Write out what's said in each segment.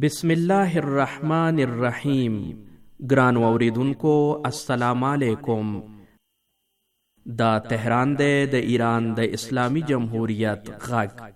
بسم الله الرحمن الرحیم. ګران اوریدونکو السلام علیکم. دا تهران دی د ایران د اسلامی جمهوریت غږ.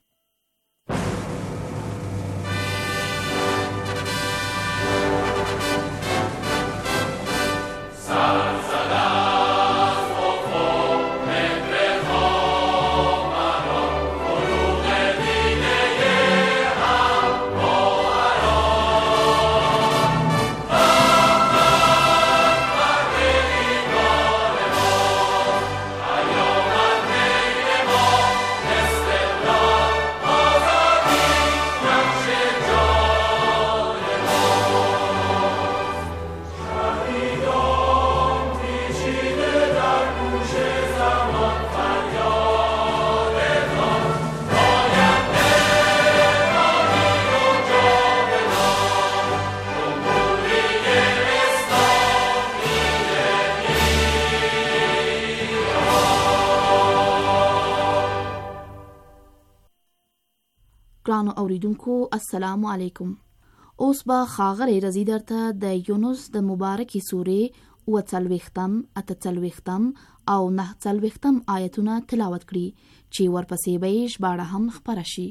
ګرانو اوریدونکو السلام علیکم. اوس به ښاغلی رضی درته د یونس د مبارکې سورې 40 اتهڅلوېښتم او 49 آیتونه تلاوت کړي چې ورپسې به یې ژباړه هم خپره شي.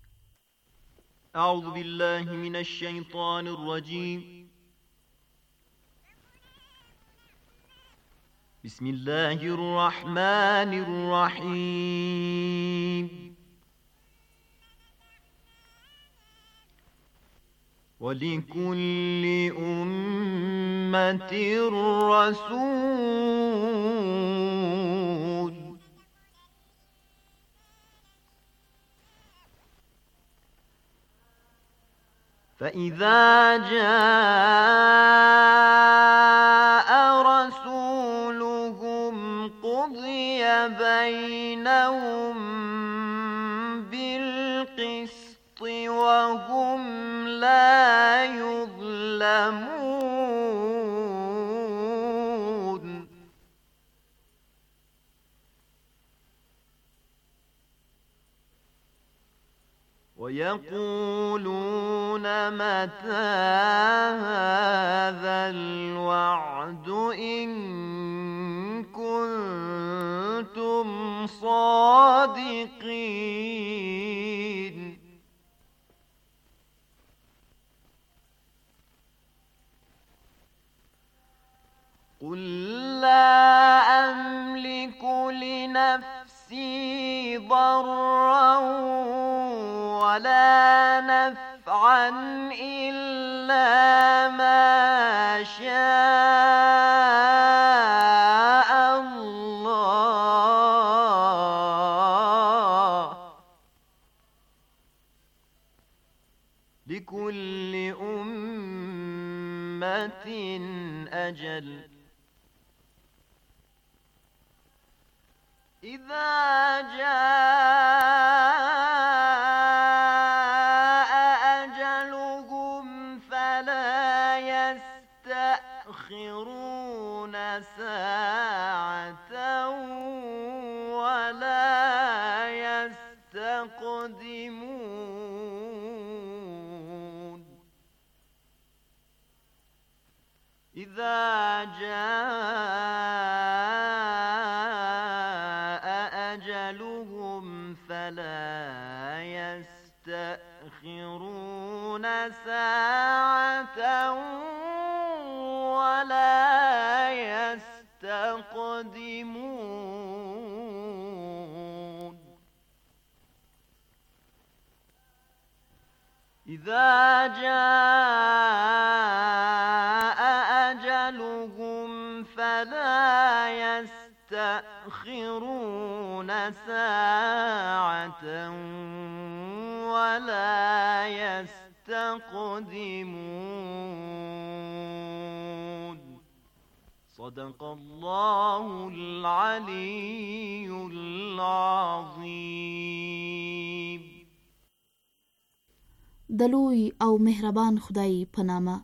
اعوذ بالله من الشیطان الرجیم. بسم الله الرحمن الرحیم. وَلِكُلِّ أُمَّةٍ رَّسُولٌ فَإِذَا جَاءَ رَسُولُهُمْ قُضِيَ بَيْنَهُم بِالْقِسْطِ وَهُمْ لا يظلمون. ويقولون متى هذا الوعد إن كنتم صادقين. قل لا أملك لنفسي ضرا ولا نفعا إلا ما شاء الله. لكل أمة أجل. إذا جاء أجلهم فلا يستأخرون ساعة ولا يستقدمون. إذا فلا يستأخرون ساعة ولا يستقدمون. إذا جاء أجلهم فلا يستأخرون ساعة ولا يستقدمون. صدق الله العلي العظيم. دلوی او مهربان خدای په نامه.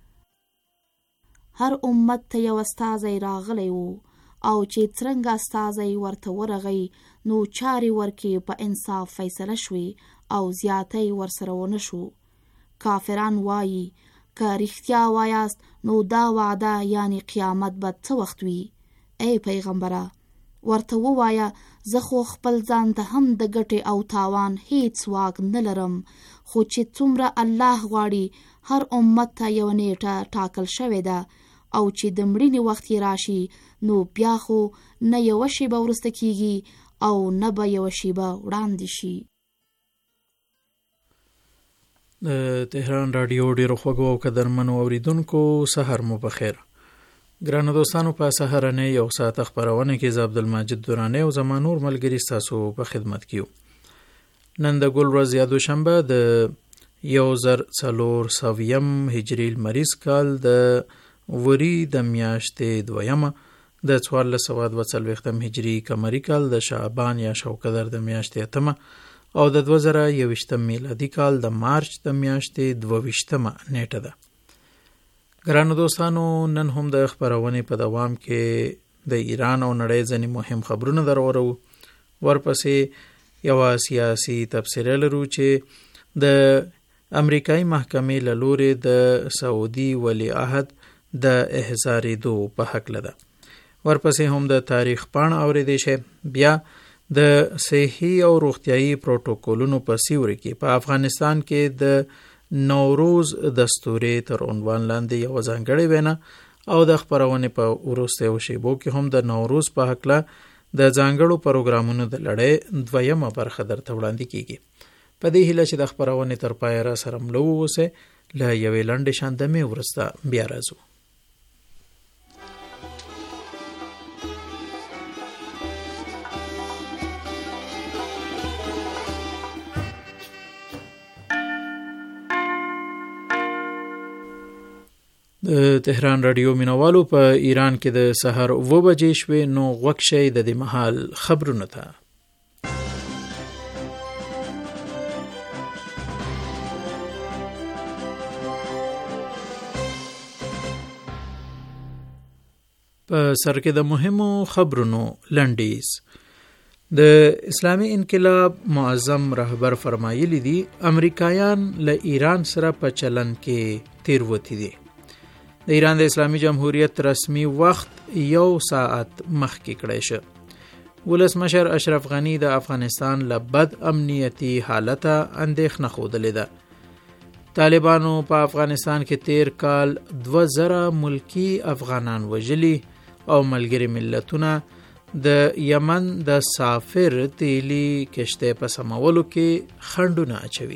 هر امت ته یو استازی راغلی و او چې څرنګه استازی ورته ورغی نو چارې ورکې په انصاف فیصله شوې او زیاتی ورسره ونه شو. کافران وایي که رښتیا وایاست نو دا وعده یعنی قیامت به څه وخت وي؟ ای پیغمبره ورته ووایه زه خو خپل ځان ته هم د ګټې او تاوان هیڅ واک نه لرم، خو چې څومره الله غواړي هر امت ته یو نیټه ټاکل شوې ده او چې د مړینې وخت یې راشي نو بیا خو نه یوه شیبه وروسته کیږي او نه به یوه شیبه وړاندې شي. د تهران رادیو ډیرو خوږو او قدرمنو اوریدونکو سحر مو بخیر. ګرانو دوستانو، په سحرنه یو ساعت خبرونه کې ز عبدالمجید دورانی او زمانور ملګری تاسو په خدمت کیو. نن د ګل ورځ یا دوشنبه د 1400 هجری المریض کال د وری د میاشتې دویمه د 1440 هجری قمری کال د شعبان یا شوکدر د میاشتې اتمه او د 2021 میلادي کال د مارچ د میاشتې 22مه نیټه ده. ګرانو دوستانو، نن هم د خبرونه په دوام کې د ایران او نړۍ ځینې مهم خبرونه درورو. ورپسې یو سیاسي تبصره لرو چې د امریکایي محکمې له لوري د سعودي ولی عهد د احضارېدو په حق لده. ورپسې هم د تاریخ پاڼه اورېدې شي. بیا د صحي او روغتیايي پروتوکولونو په سیوري کې په افغانستان کې د نوروز دستوري تر عنوان لاندې یو ځانګړی وینا او د خبرونه په وروستیو شیبو کې هم د نوروز په حق له د ځانګړو پروګرامونو د لړۍ دویمه برخه درته وړاندې کیږي. په دې هیله چې د خبرونه تر پای را سره ملو وسه له یوې لنډې شاندمې ورسته بیا راځو. د تهران رادیو مینوالو په ایران کې د سحر 9 بجې شوې، نو غوږ شئ د دې مهال خبرونه ته. په سر کې د مهمو خبرونو لنډیز. د اسلامي انقلاب معظم رهبر فرمایلی دي امریکایان له ایران سره په چلن کې تیروتی دي. د ایران د اسلامي جمهوریت رسمي وخت یو ساعت مخکې کړی شو. ولسمشر اشرف غنی د افغانستان له بد امنیتي حالته اندېښنه ښودلې ده. طالبانو په افغانستان کې تیر کال 2000 ملکی افغانان وژلي او ملګری ملتونه د یمن د سافر تیلی کشته په سمولو کې خنډونه اچوي.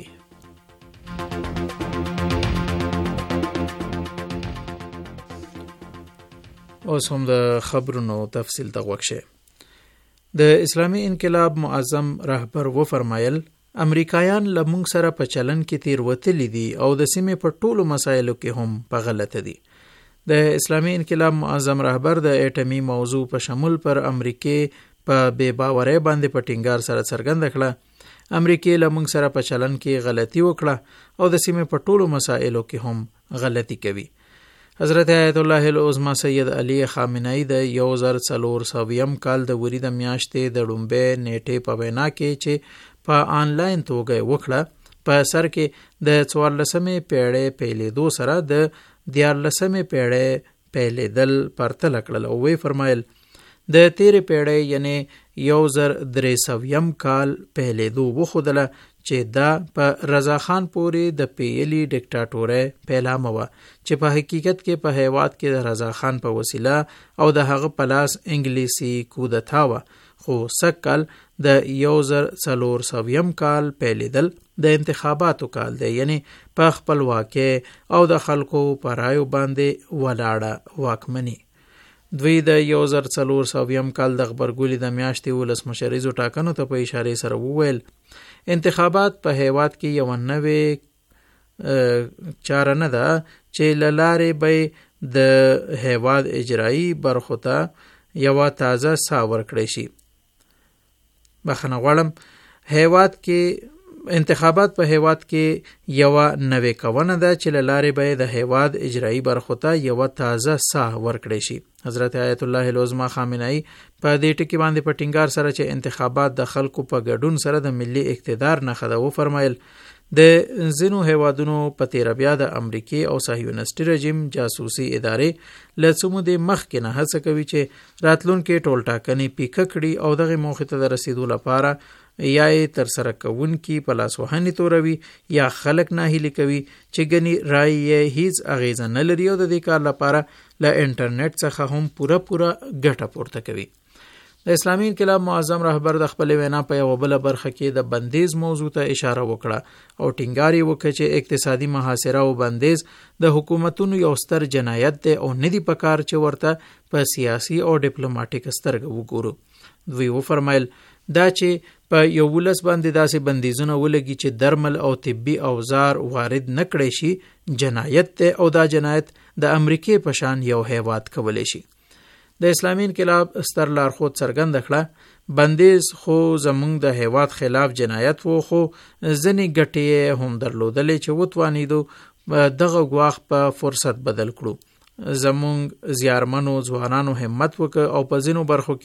اوس هم د خبرونو تفصیل ته غوږ شئ. د اسلامي انقلاب معظم رهبر و فرمایل امریکایان له موږ سره په چلن کې تیروتلي دي او د سیمې په ټولو مسایلو کې هم په غلطه دي. د اسلامي انقلاب معظم رهبر د اټمی موضوع په شمول پر امریکای په بے باورۍ باندې په ټینګار سره څرګنده کړه امریکای له موږ سره په چلن کې غلطي وکړه او د سیمې په ټولو مسایلو کې هم غلطي کوي. حضرت آیت الله العظمى سید علی خامنه‌ای د 1400 کال د وری د میاشتې د ډومبه نیټه په وینا کې چې په آنلاین توګه وکړه په سر کې د 14مې پیړۍ پیلېدو سره د 14مې پیړۍ پیلېدل پرتله کړل او وی فرمایل د تیرې پیړۍ یعنی 1300 کال پیلېدو وخدله چې دا په رضا خان پورې د پیلي ډیکټاتورۍ پیلامه وه چې په حقیقت کې په هیواد کې د رضا خان په وسیله او د هغه په لاس انګلیسي کودتا وه. خو سږکال د 1400 کال پیلېدل د انتخاباتو کال دی، یعنی په خپلواکۍ او د خلکو په رایو باندې ولاړه واکمني. دوی د 1400 کال د غبرګولي د میاشتې ولسمشریزو ټاکنو ته په اشاره سره وویل انتخابات په هیواد کې یو نوې چاره نه ده چې لارې به د هیواد اجرایی برخو ته یو تازه سا ورکړی شي. بخښنه غواړم، هیواد کې انتخابات په هیواد کې یو نوې کونه ده چې لارې به د هیواد اجرایی برخو ته یو تازه سا ورکړی شي. حضرت آیت الله العظمى خامنه‌ای په دې ټکی باندې په ټینګار سره چې انتخابات د خلکو په ګډون سره د ملي اقتدار نه خداو فرمایل د ځینو هیوادونو په تیر بیا د امریکای او صهیونیستي رژیم جاسوسي ادارې له څه مودې مخکې نه هڅه کوي چې راتلونکي ټولټاکنې پیکه کړي او دغه موخې ته د رسیدو لپاره یا یې تر سره کوونکي په لاس وهنې توروي یا خلک ناهیلي کوي چې ګنې رای یې هیڅ اغیزه نه لري او د دې کار لپاره له انټرنیټ څخه هم پوره ګټه پورته کوي. د اسلامي انقلاب معظم رهبر د خپل وینا په یو بل برخه کې د بندیز موضوع ته اشاره وکړه او ټینګار یې وکړ چې اقتصادي محاصره او بندیز د حکومتونو یو ستر جنایت دی او نه دی پکار چې ورته په سیاسي او ډیپلوماټیک سترګه وګورو. دوی وفرمایل دا چې په 11 باندې داسې بندیزونه ولګي چې درمل او طبي اوزار وارد نه کړي شي جنایت دی او دا جنایت د امریکای په شان یو هیواد کولی شي. د اسلامي انقلاب ستر لارښود څرګنده کړه بندیز خو زمونږ د هیواد خلاف جنایت وو خو ځینې ګټې هم درلودلې چې وتوانیدو دغه ګواښ په فرصت بدل کړو. زمونږ زیارمنو ځوانانو همت وکړ او په ځینو برخو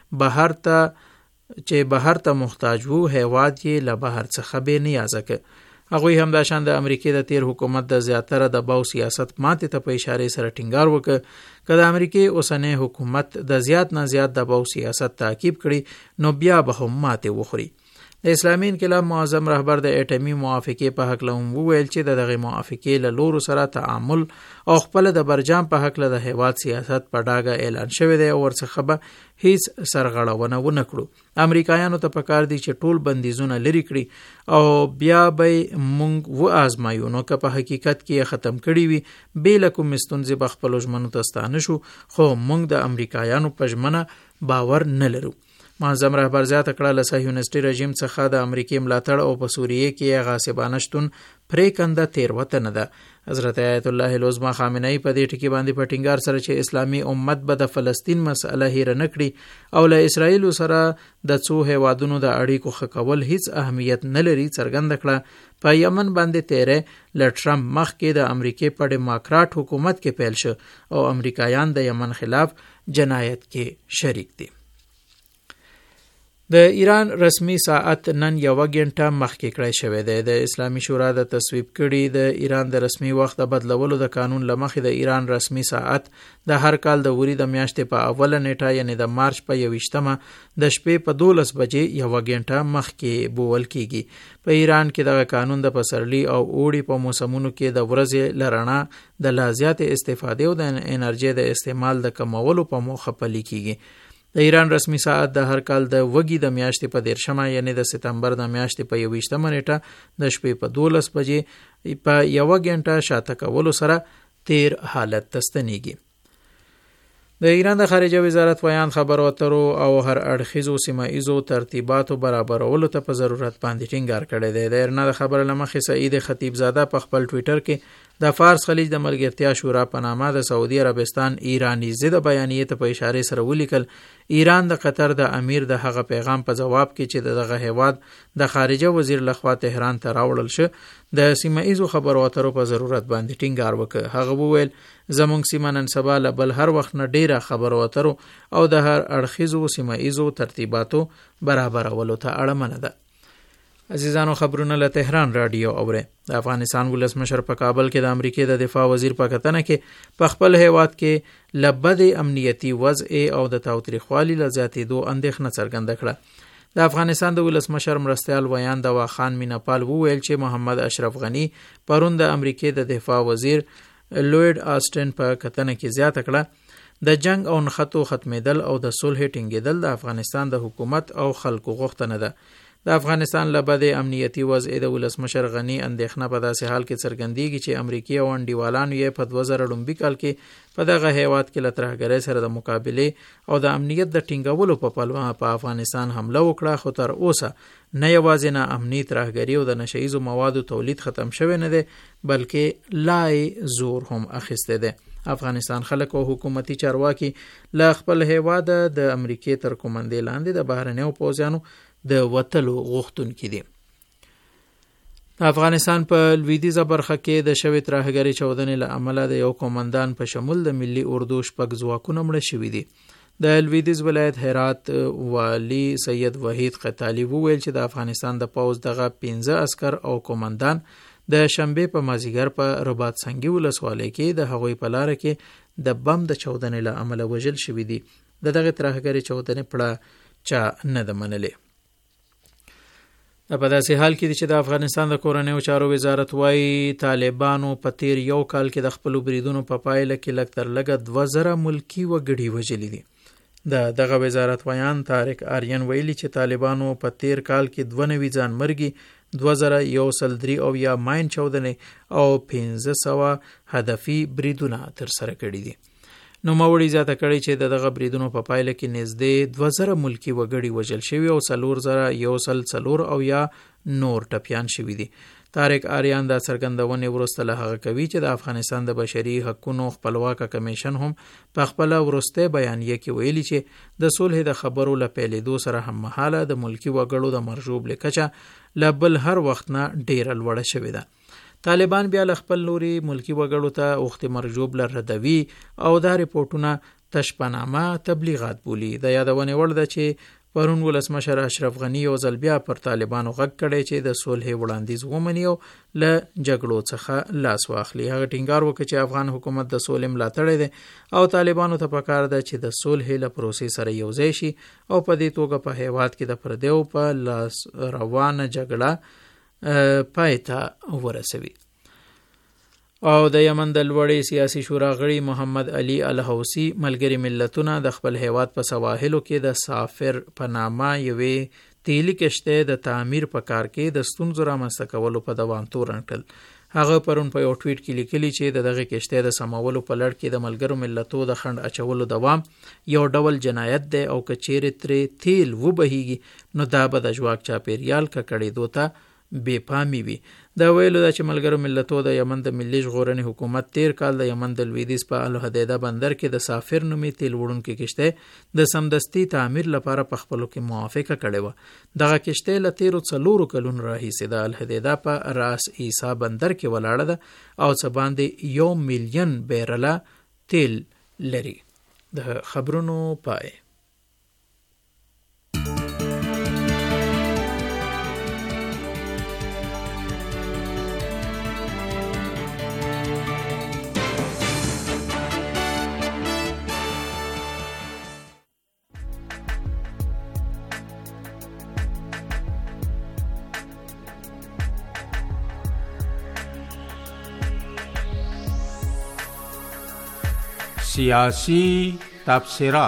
کې بهر ته محتاج وو هیواد یې له بهر څخه بې نیازه کړ. هغوی هم دا شان د امریکای د تیر حکومت د زیاتره دباو سیاست ماتې ته په اشارې سره ټینګار وکړ که د امریکای اوسنی حکومت د زیات نه زیات دباو سیاست تعقیب کړي نو بیا به هم ماتې وخوري. د اسلامي انقلاب معظم رهبر د اټومي موافقې په حق له هم وویل چې دغه موافقې له لورو سره تعامل او خپل د برجام په حق له د هیواد سیاست په ډاګه اعلان شوی دی او ورڅخه به هیڅ سرغړونه ونه کړو. امریکایانو ته پکار دی چې ټول بندیزونه لري کړي او بیا به مونږ و آزمایو نو که په حقیقت کې ختم کړي وي بې له کومې ستونزې به خپلو ژمنو ته ستانه شو خو مونږ د امریکایانو په ژمنه باور نه لرو. معظم رهبر زیاته کړه له صهیونیستي رژیم څخه د امریکای ملاتړ او په سوریه کې غاصبانه شتون پرېکنده تېروتنه ده. حضرت آیت الله العظمى خامنه‌ای په دې ټکي باندې په ټینګار سره چې اسلامي امت به د فلسطین مسله هېره نه کړي او له اسرائیلو سره د څو هیوادونو د اړیکو ښه کول هیڅ اهمیت نه لري څرګنده کړه. په یمن باندې تیرې له ټرمپ مخکې د امریکای په ډیموکراټ حکومت کې پیل شو او امریکایان د یمن خلاف جنایت کې شریک دي. د ایران رسمي ساعت نن 1 غنټه مخکې کړی شوی دی. د اسلامي شورا د تصویب کړي د ایران د رسمي وخت د بدلولو د قانون لمخې د ایران رسمي ساعت د هر کال د وری د میاشتې په اوله نیټه یعنی د مارچ په 21مه د شپې په 12 بجې 1 غنټه مخکې بوول کیږي. په ایران کې دغه قانون د پسرلی او اوړي په موسمونو کې د ورځې لرنا د لا زیات استفاده او د انرژي د استعمال د کمولو په موخه پلي کیږي. د ایران رسمي ساعت د هر کال د وګي د میاشتې په 13مه یعنی د سپتمبر د میاشتې په 21مه نیټه د شپې په 12 بجې په 1 غنټه شاته کولو سره تیر حالت تستنیږي. د ایران د خارجه وزارت ویان خبرو اترو او هر اړخیزو سیمایزو ترتیباتو برابرولو ته په ضرورت باندې ټینګار کړی دی. د ایران د خبر لمخې سعید خطیب زاده په خپل ټویټر کې د فارس خلیج د ملګرتیا شورا په نامه د سعودي عربستان ایرانی ضد بیانیه ته په اشاره سره ولیکل ایران د قطر د امیر د هغه پیغام په جواب کې چې دغه هیواد د خارجه وزیر لخوا تهران ته راوړل شو د سیمایزو خبرو اترو په ضرورت باندې ټینګار وکړ. هغه وویل زمونږ سیمه نن سبا له بل هر وخت نه ډیره خبرو اترو او د هر اړخیزو سیمایزو ترتیباتو برابرولو ته اړمنه ده. عزیزانو خبرونه له تهران رادیو اوره. د افغانستان ولسمشر په کابل کې د امریکای د دفاع وزیر په کتنه کې په خپل هیواد کې لبد امنیتی وضع او د تاوتریخوالي له زیاتېدو اندېښنه څرګنده کړه. د افغانستان د ولسمشر مرستیال ویان د واخان میناپال وویل چې محمد اشرف غنی پرون د امریکای د دفاع وزیر لوید آسټن په کتنه کې زیاته کړه د جنگ او نښتو ختمېدل او د صلح ټینګېدل د افغانستان د حکومت او خلکو غوښتنه ده. د افغانستان لبد امنیتی وضع د ولسمشر غنی اندېښنه په داسې حال کې څرګندېږي چې امریکای او انډیوالانو یې په 2000 کال کې په دغه هیواد کې له ترهګرۍ سره د مقابلې او د امنیت د ټینګولو په پلوه په افغانستان حمله وکړه خو تر اوسه نه یوازې نه امني ترهګري او د نشهیزو موادو تولید ختم شوی نه دی بلکې لای زور هم اخیسته دی. افغانستان خلک او حکومتي چارواکي له خپل هیواد د امریکای تر کومندې لاندې د بهرنیو پوځیانو د وتلو غوښتونکي دي. افغانستان په لویدیځه برخه کې د شوې ترهګرۍ چاودنې له امله د یو قومندان په شمول د ملي اردو شپږ ځواکونه مړه شوي دي. د لویدیځ ولایت هرات والی سید وحید قتالی وویل چې د افغانستان د پوځ دغه 15 عسكر او قومندان د شنبه په مازیګر په رباط سنگي ولسوالۍ کې د هغوی په لار کې د بم د چودنې له امله وژل شوي دي. دغه ترهګرې چودنې پړه چا نه ده منلې. په داسې حال کې چې د افغانستان د کورنیو چارو وزارت وايي طالبانو په تیر یو کال کې د خپل بریدونو په پایله کې لږ تر لږه 2000 ملکی وګړي وژلي دي. دغه وزارت ویان طارق آریان ویلي چې طالبانو په تیر کال کې 92 ځان مرګي 2103 او یا ماین چودنې او 1500 هدفي بریدونه تر سره کړي دي. نو ماوړي زیاته کړي چې دغه بریدونو په پایله کې نږدې 2000 ملکی وګړي وژل شوي او 4000 او یا نور ټپیان شوي دي. طارق آریان دا څرګندونې وروسته له هغه کوي چې د افغانستان د بشري حقوقو خپلواکه کمیشن هم په خپل وروسته بیانیه کې ویلي چې د صلح د خبرو له پیلېدو سره هم مهاله د ملکی وګړو د مرجوب لکچه لبل هر وخت نه ډیر لوړه شوې ده. طالبان بیا له خپل لوري ملکی وګړو ته اوخت مرجوب لردوي او دا ریپورتونه تشپنامه تبلیغات بولی. د یادونه وړ ده چې پرون ولسمشر اشرف غنی او ځل بیا پر طالبانو غږ کړی چې د صلح وړاندیز ومني او له جګړو څخه لاس واخلي. هغه ټینګار وکړي چې افغان حکومت د صلح ملاتړی دی او طالبانو ته پکار ده چې د صلح له پروسې سره یوځای شي او په دې توګه په هیواد کې د پردیو په لاس روانه جګړه پای ته ورسوي. او د یمن د لوړې سیاسي شورا غړي محمد علي الحوثي ملګری ملتونه د خپل هیواد په سواحلو کې د سافر په نامه یوې تیلي کشته د تعمیر په کار کې د ستونزو رامنځته کولو په دوام تورن کړل. هغه پرون په یو ټویټ کې لیکلي چې دغه کشته د سماولو په لړ کې د ملګرو ملتو د خند اچولو دوام یو ډول جنایت دی او کچېرې ترې تیل وبهیږي نو دا به د ژواک چاپیریال ککړېدو ته بې پامي وي. دا ویلو دا چې ملګرو ملتو د یمن د ملي ژغورنې حکومت تیر کال د یمن د لویدیځ په الحدیده بندر کې د سافر نومې تیل وړونکې کشته د سمدستي تعمیر لپاره په خپلو کې موافقه کړې وه. دغه کشته له تیرو 4 کلونو راهیسې د الحدیده په راس عیسی بندر کې ولاړه ده او څه باندې 1 ملیون بیرله تیل لري. د خبرونو پای. سیاسی تبصره.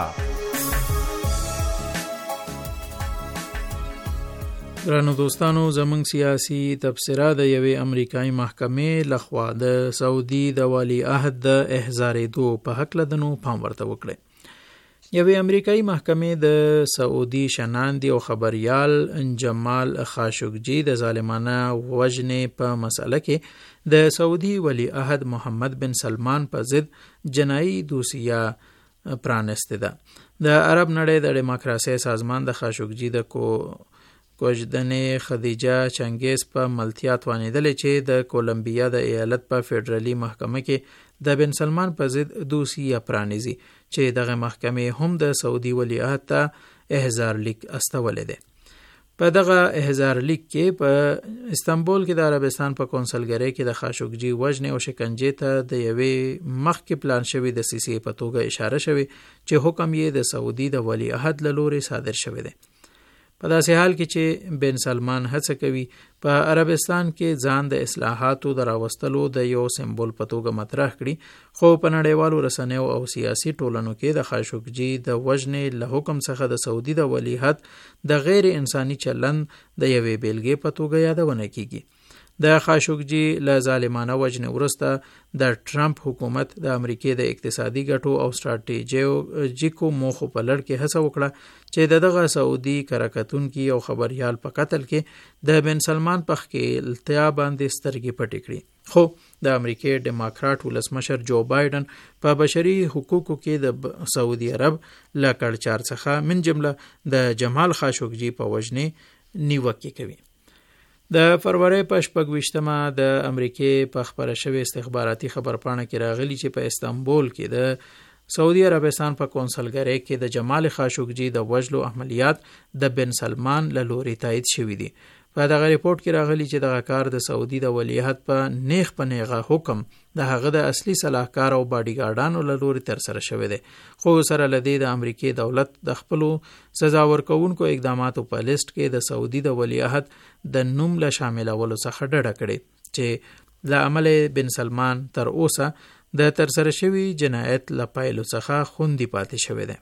درنو دوستانو زمونږ سیاسی تبصره د یوې امریکایي محکمې لخوا د سعودي د والی عهد د احضارېدو په هکله د نو پام ورته وکړي. یوې امریکایي محکمې د سعودي شناندي او خبریال جمال خاشقجي د ظالمانه وژنې په مسأله کې د سعودي ولی عهد محمد بن سلمان په ضد جنایي دوسیه پرانسته ده. د عرب نړۍ د دیموکراسي سازمان د خاشقجي د کوژدنې خدیجه چنګیز په ملتیا توانیدلې چې د کولمبیا د ایالت په فدرالي محکمه کې د بن سلمان په ضد دوسیه پرانیزي چې دغه محکمې هم د سعودي ولی عهد ته احضار لیک استولې ده. په دغه احضار لیک کې په استانبول کې د عربستان په کونسلګرۍ کې د خاشقجي وژنې او شکنجې ته د یوې مخکې پلان شوی د سیسې په توګه اشاره شوی چې حکم یې د سعودي د ولی عهد له لوري صادر شوی دی. په داسې حال کې چې بن سلمان هڅه کوي په عربستان کې ځان د اصلاحاتو د راوستلو د یو سمبول په توګه مطرح کړي، خو په نړیوالو رسنیو او سیاسي ټولنو کې د خاشقجي د وژنې له حکم څخه د سعودي د ولی عهد د غیر انساني چلند د یوې بیلګې په توګه یادونه کیږي. د خاشقجي له ظالمانه وژنې وروسته د ټرمپ حکومت د امریکای د اقتصادي ګټو او ستراتیژیکو موخو په لړ کې هڅه وکړه چې دغه سعودي کرکټونکي او خبريال په قتل کې د بن سلمان په خپلتیا باندې سترګې پټې کړې. خو د امریکای ډیموکرات ولسمشر جو بایدن په بشري حقوقو کې د سعودي عرب له کړچار څخه من جمله د جمال خاشقجي په وژنې نیوکه کوي. د فروری په 28مه د امریکای په خبره شوی استخباراتي خبرپاڼه کې راغلی چې په استانبول کې د سعودي عربستان په کونسلګرۍ کې د جمال خاشقجي د وژلو عملیات د بن سلمان له لوري تایید شوي دي. په دغه ریپورت کې راغلی چې دغه کار د سعودي د ولیعهد په نیغه حکم د هغه د اصلي صلاحکار او باډیګارډانو له لوري ترسره شوی دی. خو سره لدی د امریکای دولت د خپل سزا ورکوونکو اقداماتو په لیست کې د سعودي د ولیعهد د نوم له شاملولو څخه ډډه کړې چې د عمل بن سلمان تر اوسه د ترسره شوی جنایت له پایلو څخه خوندي پاتې شوی دی.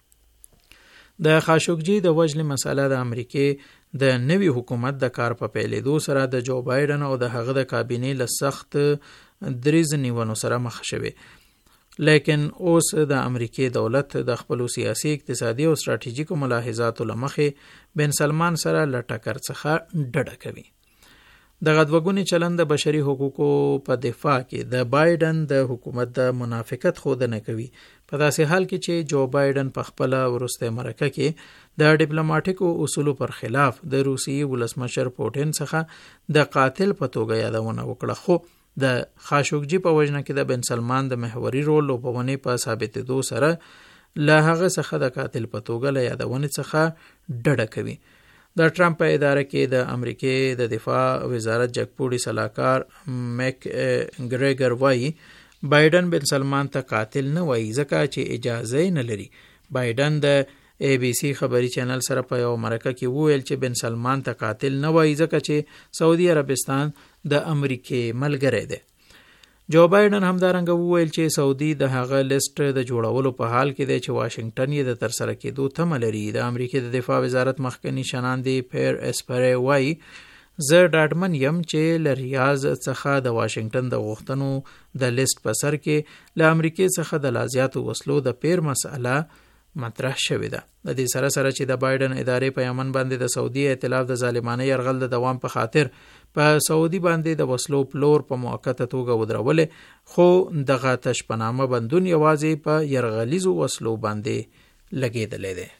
د خاشقجي د وژلې مسله د امریکای د نوي حکومت د کار په پیلېدو سره د جو بایدن او د هغه د کابینې له سخت دریځ نیونو سره مخ شوه. لیکن اوس د امریکای دولت د خپل سیاسي، اقتصادي او ستراتیژیکو ملاحظاتو لمخې بن سلمان سره له ټکر څخه ډډه کوي. د غدوګونی چلند د بشري حقوقو په دفاع کې د بایدن د حکومت د منافقت ښودنه کوي، په داسې حال کې چې جو بایدن په خپل وروسته مرکه کې د ډیپلوماټیکو اصولو پر خلاف د روسیې ولسمشر پوټین څخه د قاتل په توګه یادونه وکړه. خو د خاشقجي په وجنه کې د بن سلمان د محوري رول لوبونې په ثابتېدو سره له هغه څخه د قاتل په توګه له یادونې څخه ډډه کوي. د ټرمپ په اداره کې د امریکای د دفاع وزارت جګپوړي صلاحکار میک ګریګر وایي بایدن بن سلمان ته قاتل نه وایي ځکه چې اجازه نه لري. بایدن د ای بی سی خبري چینل سره په یو مرکه کې وویل چې بن سلمان ته قاتل نه وایي ځکه چې سعودي عربستان د امریکای ملګری دی. جو بایدن همدارنګه وویل چې سعودي د هغه لیست د جوړولو په حال کې دی چې واشنگټن یې د ترسره کېدو تمه لري. د امریکای د دفاع وزارت مخکنی شناندې پیر اسپری وایي زه ډاډمن یم چې له ریاض څخه د واشنگټن د غوښتنو د لیست په سر کې له امریکای څخه د لازیاتو وسلو د پیر مسأله مطرح شوې ده. د دې سره سره چې د بایدن ادارې په یمن باندې د سعودي ائتلاف د ظالمانه یرغل د دوام په خاطر په سعودي باندې د وسلو پلور په موقته توګه ودرولې، خو دغه تشپنامه بندون یوازې په یرغلیزو وسلو باندې لګېدلې ده.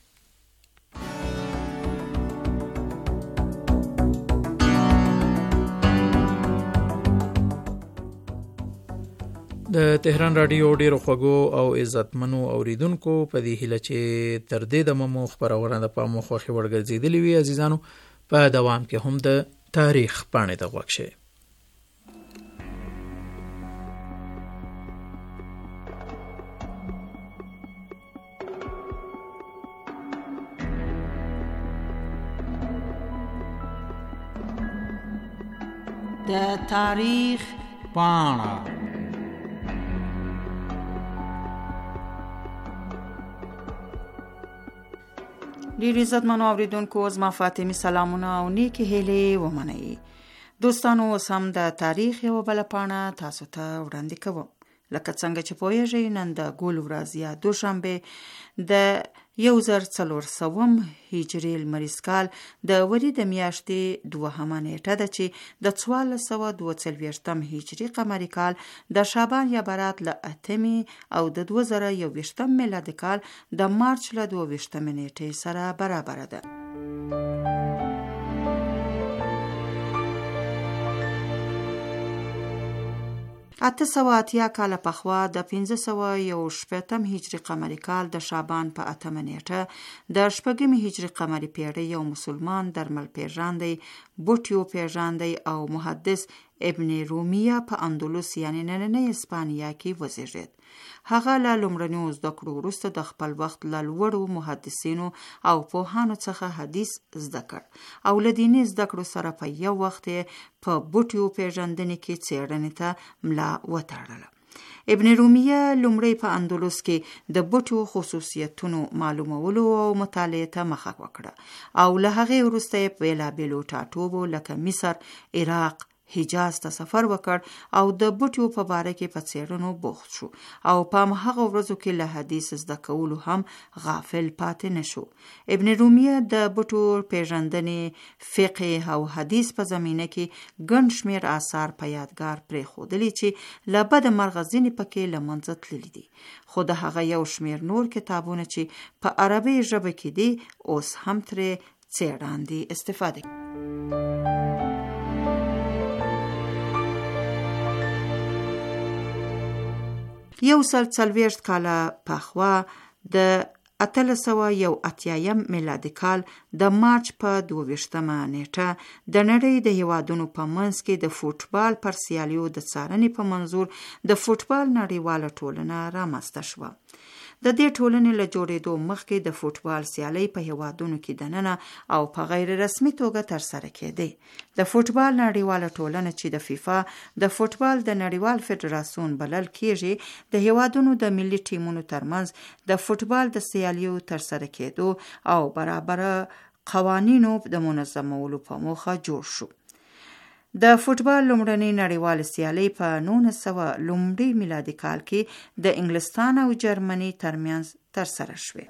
د تهران رادیو ډیرو خوږو او عزتمنو اوریدونکو په دې هیله چې تر دې د ممو خبرونه د پامو خوښي ورګرځېدلې وي عزیزانو، په دوام کې هم د تاریخ پاڼې ته غوږ شئ. د تاریخ پاڼه ډیر عزتمنو اوریدونکو، زما فاطمه سلامونه او نیکی هیلې ومنئ. دوستانو، اوس هم د تاریخ یو بل پاڼه تاسو ته وړاندې کوم. لکه څنګه چې پوهیږئ نن د ګول ورځ یا دوشنبه د 1400 هجري لمریز کال د وري د میاشتې 2 نیټه ده چې د 1442 هجري قمري کال د شعبان یا برات له 8 او د 2021 میلادي کال د مارچ له 22 نیټې سره برابر ده. اته سوه اتیا کاله پخوا د 1511 هجري قمري کال د شعبان په 8 نیټه د 8 هجري قمري پیړۍ یو مسلمان درمل پیژاندی، بوټیو پیژاندی او محدث ابن رومیه په اندلس یعنی نننۍ اسپانیا کې وزیږید. هغه له لومړنیو زده کړو وروسته د خپل وخت له لوړو محدثینو او پوهانو څخه حدیث زده کړ او له دیني زده کړو سره په یو وخت په بوټیو پیژندنې کې څېړنې ته ملا وتړله. ابن رومیه لومړی په اندلس کې د بوټیو خصوصیتونو معلومولو او مطالعې ته مخه وکړه او له هغې وروسته یې په بېلابېلو ټاټوبو لکه مصر، عراق، حجاز ته سفر وکړ او د بوټیو په باره کې په څېړنو بوخت شو او په هماغه ورځو کې له حدیث زده کولو هم غافل پاتې نشو. ابن رومیه د بوټیو پیژندنې، فقه او حدیث په زمینه کې ګڼ شمېر آثار په یادګار پرېښودلي چې له بده مرغه ځینې پکې له منځه تللي دي، خو د هغه یو شمېر نور کتابونه چې په عربي ژبه کې دي اوس هم ترې څېړاندې استفاده کوي. 140 کاله پخوا د 1881 میلادي کال د مارچ په 22مه نیټه د نړۍ د هیوادونو په منځ کې د فوټبال پر سیالیو د څارنې په منظور د فوټبال نړیواله ټولنه رامنځته شوه. د دې ټولنې له جوړېدو مخکې د فوټبال سیالۍ په هیوادونو کې دننه او په غیر رسمي توګه ترسره کېدې. د فوټبال نړیواله ټولنه چې د فیفا د فوټبال د نړیوال فدراسیون بلل کېږي د هیوادونو د ملي ټیمونو ترمنځ د فوټبال د سیالیو ترسره کېدو او برابر قوانینو د منظمولو په موخه جوړ شو. د فوټبال لومړنۍ نړیوالې سیالۍ په 1900 لومړي میلادي کال کې د انګلستان او جرمني ترمنځ ترسره شوې.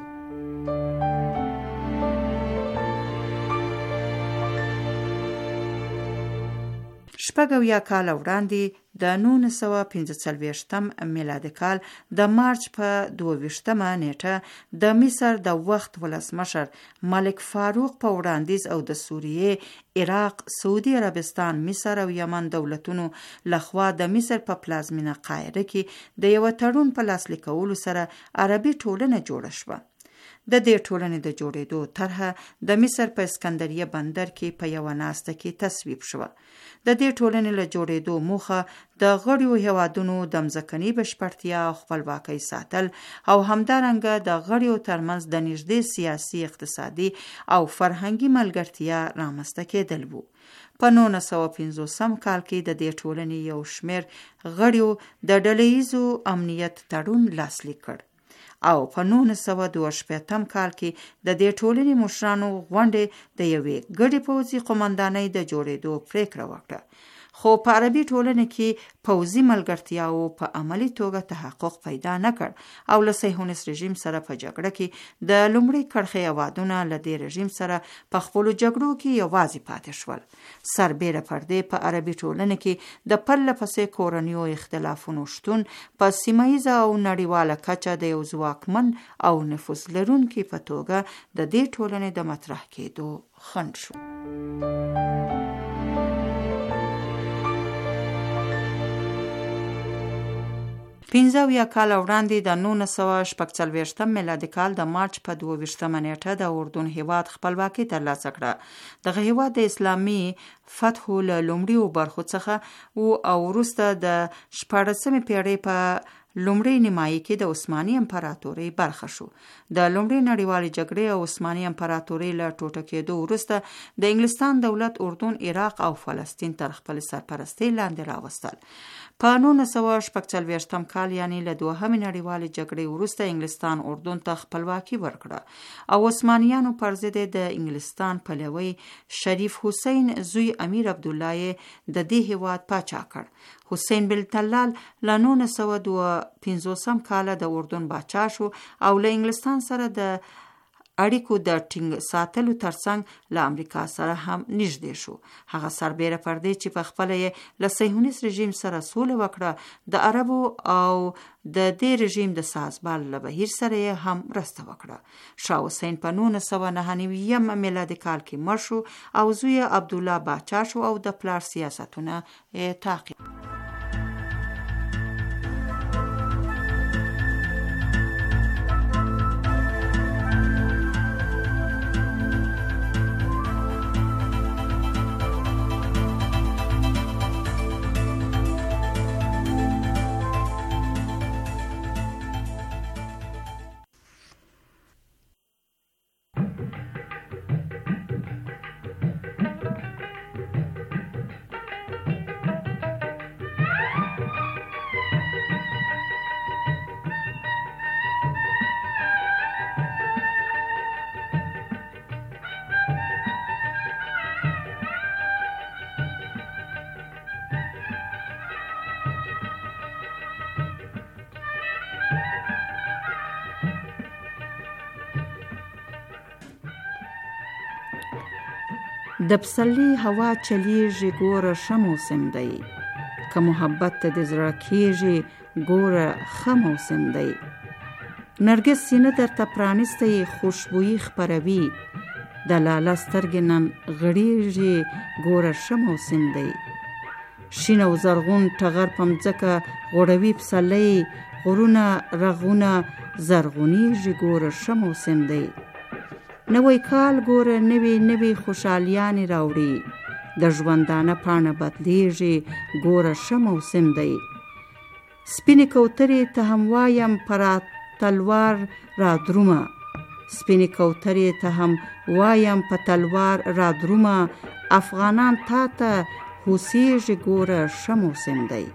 شپږ اویا کاله وړاندې د 1945 میلادي کال د مارچ په 22مه نیټه د مصر د وخت ولسمشر ملک فاروق په وړاندیز او د سوریې، عراق، سعودي عربستان، مصر او یمن دولتونو لخوا د مصر په پلازمینه قاهره کې د یو تړون په لاسلیک کولو سره عربي ټولنه جوړه شوه. د دې ټولنې د جوړېدو طرحه د مصر په اسکندریه بندر کې په یوه ناسته کې تصویب شوه. د دې ټولنې له جوړېدو موخه د غړیو هیوادونو د ځمکنۍ بشپړتیا او خپلواکۍ ساتل او همدارنګه د غړیو ترمنځ د نږدې سیاسي، اقتصادي او فرهنګي ملګرتیا رامنځته کېدل وو. په 1950 کال کې د دې ټولنې یو شمېر غړیو د ډلهییزو امنیت تړون لاسلیک کړ او په 1962 کال کې د دې ټولنې مشرانو غونډې د یوې ګډې پوځي قومندانۍ د جوړېدو پریکړه وکړه. خو په عربي ټولنه کې پوځي ملګرتیاو په عملی توګه تحقق پیدا نه کړ او له صهیونیست رژیم سره په جګړه کې د لومړي کرښې هیوادونه له دې رژیم سره په خپلو جګړو کې یوازې پاتې شول. سربیره پر دې په عربي ټولنه کې د پرله پسې کورنیو اختلافونو شتون په سیمه ییزه او نړیواله کچه د یو ځواکمن او نفوذ لرونکي په توګه د دې ټولنې د مطرح کېدو خنډ شو. 15 کال وړاندې د 1946 میلادي کال د مارچ په 22مه نیټه د اردن هیواد خپلواکي ترلاسه کړه. دغه هیواد د اسلامي فتحو له لومړیو برخو څخه او وروسته د 14مې پیړۍ په لومړی نیمایي کې د عثماني امپراتورۍ برخه شو. د لومړۍ نړیوالې جګړې او عثماني امپراتورۍ له ټوټه کېدو وروسته د انګلستان دولت اردن، عراق او فلسطین تر خپل سرپرستۍ لاندې راوستل. په 1946 کال یعنی له دوهمې نړیوالې جګړې وروسته انګلستان اردن ته خپلواکي ورکړه او عثمانیانو پر ضد د انګلستان پلوی شریف حسین زوی امیر عبدالله د دې هیواد پاچا کړ. حسین بن طلال له 1952 کال د اردن پاچا شو او له انګلستان سره د اړیکو د ټینګ ساتلو ترڅنګ له امریکا سره هم نږدې شو. هغه سربیره پر دې چې په خپل له صهیونیست رژیم سره سوله وکړه، د عربو او د دې رژیم د سازمان له بهیر سره هم مرسته وکړه. شاه حسین په 1999 میلادي کال کې مړ شو او زوی عبدالله پاچا شو او د پلار سیاستونه تعقیب. د پسرلی هوا چلیږي ګوره ښه موسم دی، که محبت ته د زړه کېږي ګوره ښه موسم دی. نرګس سینه درته پرانستی خوشبویي خپروي، د لاله سترګې نن غړېږي ګوره ښه موسم دی. شین او زرغون ټغر په مځکه غوړوي پسرلی، غرونه رغونه زرغونیږي ګوره ښه موسم دی. نوی کال ګوره نوی نوی خوشحالیانې راوړي، د ژوندانه پاڼه بدلیږي ګوره ښه موسم دی. سپینې کوترې ته هم وایم پر تلوار را درومه، سپینې کوترې ته هم وایم په تلوار را درومه، افغانان تا ته هوسیږي ګوره ښه موسم دی.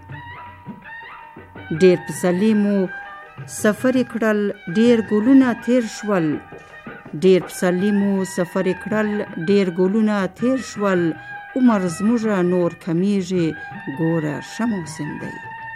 ډېر پسرلي مو سفر کړل ډېر ګلونه تیر شول، ډېر پسرلي مو سفر کړل ډېر ګلونه تیر شول، عمر زموږه نور کمیږي ګوره ښه موسم دی.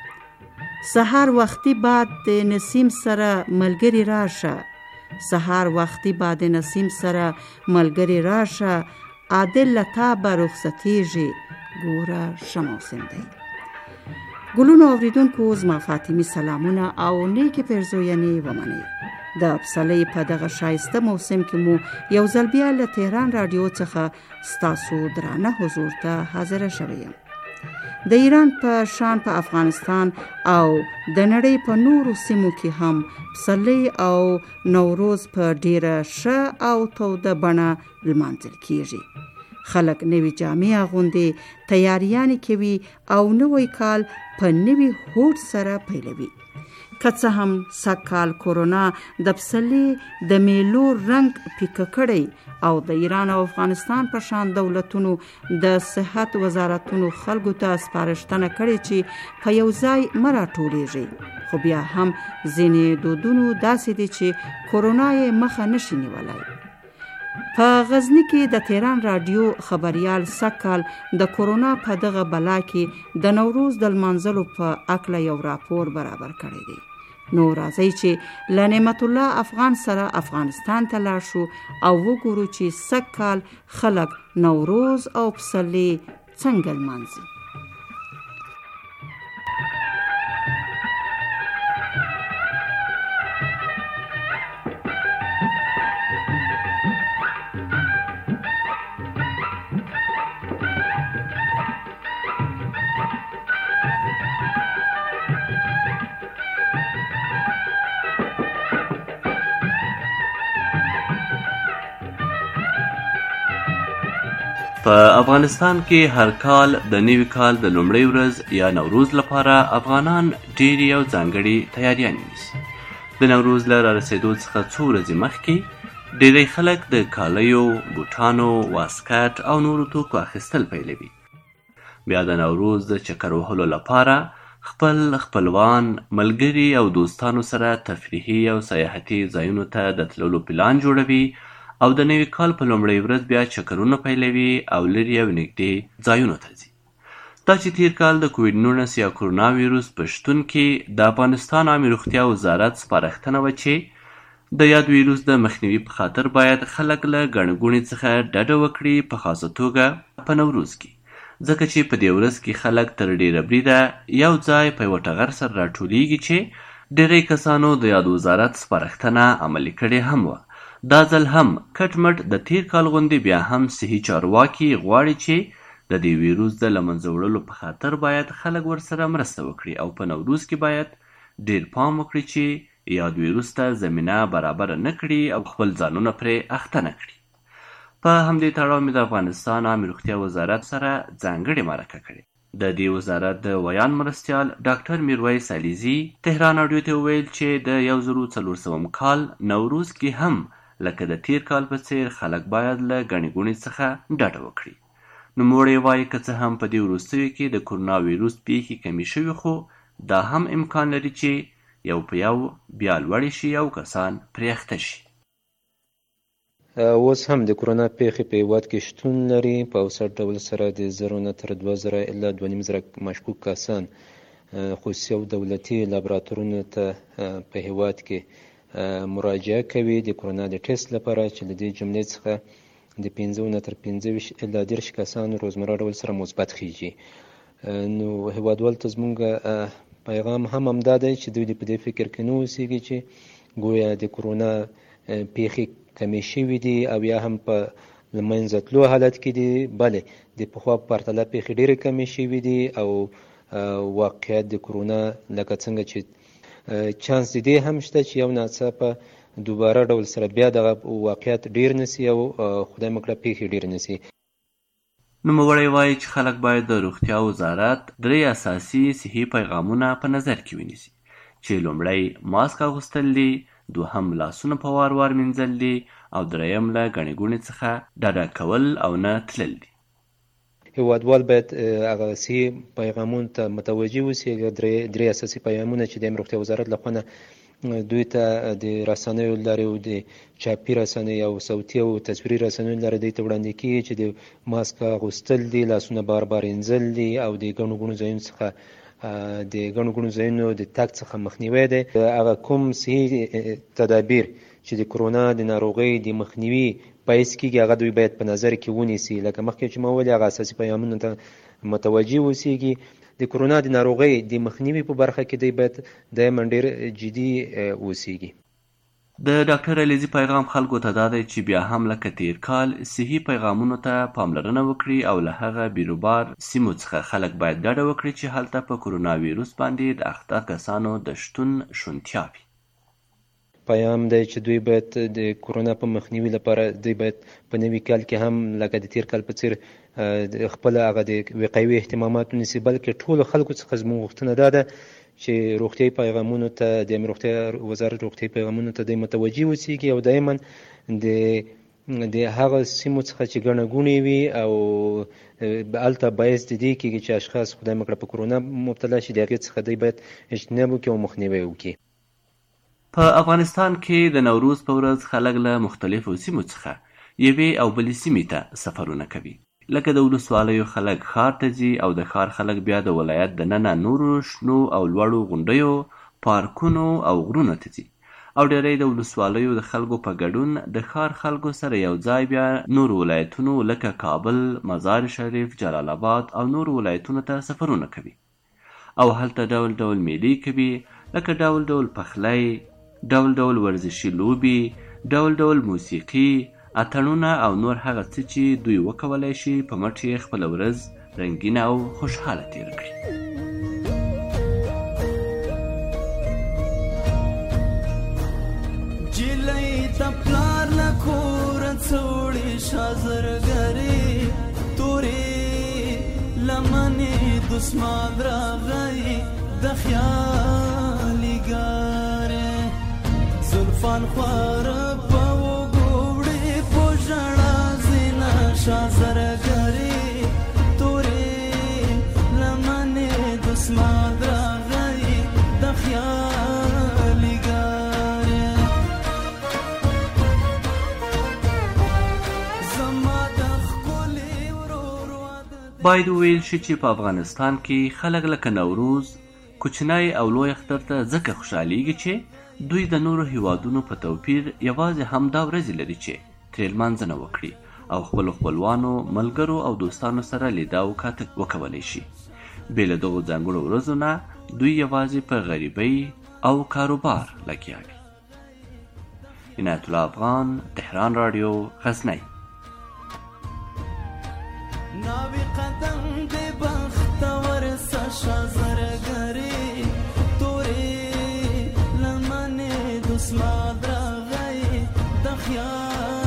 سهار وختي باد د نسیم سره ملګری راشه، سهار وختي باد د نسیم سره ملګری راشه، عادل لتا به رخصتیږي ګوره ښه موسم دی. ګلونو اوریدونکو زما فاطمي سلامونه او نیکې پیرزوینې ومنئ. د پسرلي په دغه ښایسته موسم کې مو یو ځل بیا له تهران راډیو څخه ستاسو درانه حضور ته حاضره شوې یم. د ایران په شان په افغانستان او د نړۍ په نورو سیمو کې هم پسرلی او نوروز په ډیره ښه او توده بڼه لمانځل کیږي. خلک نوې جامې اغوندي، تیاریانې کوي او نوی کال په نوي هوډ سره پیلوي. که څه هم سږکال کورونا د پسرلي د میلو رنګ پیکه کړی او د ایران او افغانستان په شان دولتونو د صحت وزارتونو خلکو ته سپارښتنه کړې چې په یو ځای مه راټولیږئ، خو بیا هم ځینې دودونو داسې دي چې کورونا یې مخه نشي نیولی. په غزني کې د تهران راډیو خبریال سږکال د کورونا په دغه بلا کې د نوروز د لمانځلو په اکله یو راپور برابر کړی دی. نو راځئ چې له نعمت الله افغان سره افغانستان ته لاړ شو او وګورو چې سږکال خلک نوروز او پسرلی څنګه لمانځي. په افغانستان کې هر کال د نوي کال د لومړۍ ورځ یا نوروز لپاره افغانان ډېرې او ځانګړې تیاریانې نیسي. د نوروز له رارسېدو څخه څو ورځې مخکې ډېری خلک د کالیو، بوټانو، واسکټ او نورو توکو اخیستل پیلوي. بیا د نوروز د چکر وهلو لپاره خپل خپلوان، ملګري او دوستانو سره تفریحي او سیاحتي ځایونو ته د تللو پلان جوړوي او د نوي کال په لومړۍ ورځ بیا چکرونه پیلوي او لرې او نږدې ځایونو ته ځي. دا چې تیر کال د کوویډ-19 یا کورونا ویروس په شتون کې د افغانستان عامې روغتیا وزارت سپارښتنه وه چې د یاد ویروس د مخنیوي په خاطر باید خلک له ګڼې ګوڼې څخه ډډه وکړي، په خاصه توګه په نوروز کې، ځکه چې په دې ورځ کې خلک تر ډېره بریده یو ځای په یوه ټغر سره راټولیږي چې ډېری کسانو د یاد وزارت سپارښتنه عملي کړې هم وه. دا ځل هم کټ مټ د تیر کال غوندې بیا هم صحي چارواکي غواړي چې د دې ویروس د له منځه وړلو په خاطر باید خلک ورسره مرسته وکړي او په نوروز کې باید ډېر پام وکړي چې یاد ویروس ته زمینه برابره نه کړي او خپل ځانونه پرې اخته نه کړي. په همدې تړاو مې د افغانستان عامې روغتیا وزارت سره ځانګړې مرکه کړې. د دې وزارت د ویان مرستیال ډاکټر میرویس علیزي تهران راډیو ته وویل چې د 1400 کال نوروز کې هم لکه د تیر کال په څیر خلک باید له ګڼې ګوڼې څخه ډډه وکړي. نوموړی وایي که څه هم په دې وروستیو کې د کورونا ویروس پیښې کمې شوي، خو دا هم امکان لري چې یو په یو بیا لوړې شي او کسان پرې اخته شي. اوس هم د کورونا پیښې په هیواد کې شتون لري. په اوسط ډول سره د 0 نه تر 2000 الا 2500 مشکوک کسان خصوصي او دولتي لابراتورونو ته په هیواد کې مراجعه کوي د کورونا د ټیسټ لپاره، چې د دې جملې څخه د 15 نه تر 25 الا 30 کسانو روزمره ډول سره مثبت خیږي. نو هیوادوالو ته زموږ پیغام هم همدا دی چې دوی په دې فکر کې نه اوسېږي چې ګویا د کورونا پیښې کمې شوي دي او یا هم په له منځه تلو حالت کې دي. بلې د پخوا په پرتله پیښې ډېرې کمې شوي دي او واقعیت د کورونا لکه څنګه چې چانس د دې هم شته چې یو ناڅاپه دوباره ډول سره بیا دغه واقعیت ډیر نسی او خدای مکړه پیښې ډیر نسی. نوموړی وایي چې خلک باید د روغتیا وزارت 3 اساسي صحي پیغامونه په نظر کې ونیسي چې لومړی ماسک اغوستل دي، دوهم لاسونه په وار وار مینځل دي او دریم له ګڼې ګوڼې څخه ډډه کول او نه تلل دي. هیوادوال باید هغه صحي پیغامونو ته متوجه اوسي. 3 اساسي پیغامونه چې د روغتیا وزارت لخوا دوی ته د رسنیو لارې او د چاپي رسنیو او صوتي او تصویري رسنیو لارې دوی ته وړاندې کیږي چې د ماسک اغوستل دي، لاسونه بار بار انځل دي او د ګڼو ګوڼو ځایونو د تګ څخه مخنیوی دی. هغه کوم صحي تدابیر چې د کرونا د ناروغۍ د مخنیوي باعث کیږي هغه دوی باید په نظر کې ونیسي. لکه مخکې چې ما ویلي هغه اساسي پیغامونو ته متوجه اوسیږي. د کرونا د ناروغۍ د مخنیوي په برخه کې دی باید دایما ډیر جدي اوسیږي. د ډاکټر علیزي پیغام خلکو ته دا دی چې بیا هم لکه تیر کال صحي پیغامونو ته پاملرنه وکړي او له هغه بیروبار سیمو څخه خلک باید ډډه وکړي چې هلته په کرونا ویروس باندې د اخته کسانو د شتون شونتیا وي. پیام دی چې دوی باید د کرونا په مخنیوي لپاره دوی باید په نوي کال کې هم لکه د تیر کال په څیر خپل هغه د وقایوي اهتمامات ونیسي، بلکې ټولو خلکو څخه زموږ غوښتنه دا ده چې روغتیايي پیغامونو ته د روغتیا وزارت روغتیايي پیغامونو ته د متوجه اوسیږي او دایما د هغه سیمو څخه چې ګڼه ګوڼې وي او هلته باعث د دې کېږي چې اشخاص خدای مکړه په کرونا مبتلا شي، د هغې څخه دوی باید اجتناب وکړي او مخنیوی وکړي. په افغانستان کې د نوروز په ورځ خلک له مختلفو سیمو څخه یوې او بلې سیمې ته سفرونه کوي. لکه د ولسوالیو خلک ښار ته ځي او د ښار خلک بیا د ولایت دننه نورو شنو او لوړو غونډیو، پارکونو او غرونو ته ځي او ډېری د ولسوالیو د خلکو په ګډون د ښار خلکو سره یو ځای بیا نورو ولایتونو لکه کابل، مزار شریف، جلال آباد او نورو ولایتونو ته سفرونه کوي او هلته ډول ډول میلې کوي، لکه ډول ډول پخلی، ډول ډول ورزشي لوبي، ډول ډول موسیقي، اتڼونه او نور هغه څه چې دوی وکولای شي په مټ یې خپله ورځ رنګینه او خوشحاله تېره کړي. جلۍ د پلار نه کوره څوړې شازرګرې تورې لمنې دسمان راغی د خیالي ګارې زلفان خواره شازرګرې تورې لمنې دسمان راغی د خیالي ګارې زما د ښکلې ورور باید وویل شي چې په افغانستان کې خلک لکه نوروز کوچنی او لوی اختر ته ځکه خوشحالیږي چې دوی د نورو هیوادونو په توپیر یوازې همدا ورځې لري چې ترې لمانځنه وکړي او خپل خپلوانو، ملګرو او دوستانو سره لیده او کاتب وکولی شي. بې له دغو ځانګړو ورځو نه دوی یوازې په غریبۍ او کاروبار لګیا وي. عنایت الله افغان، تهران رادیو، غزنی. ناوی قدم د بختور سشا زرګرې تورې لمنې دسماد راغی د خیال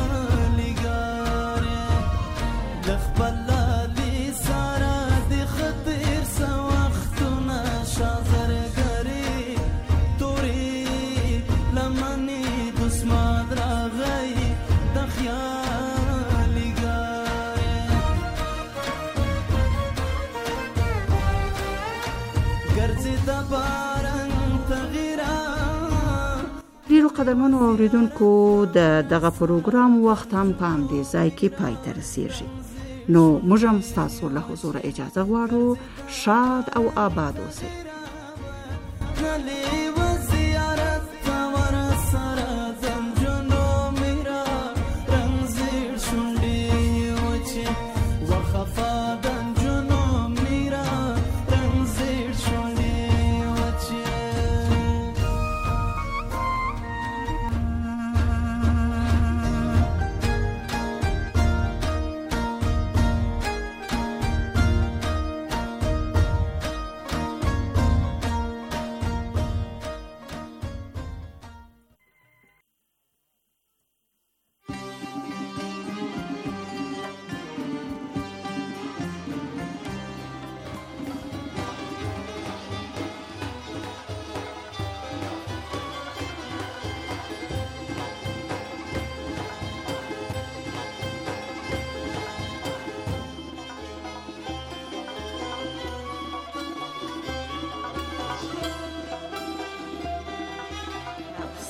قدرمنو اوریدونکو د دغه پروګرام وخت هم په همدې ځای کې پای ته رسیږي. نو موږ هم ستاسو له حضور اجازه غواړو. شاد او آباد اوسئ.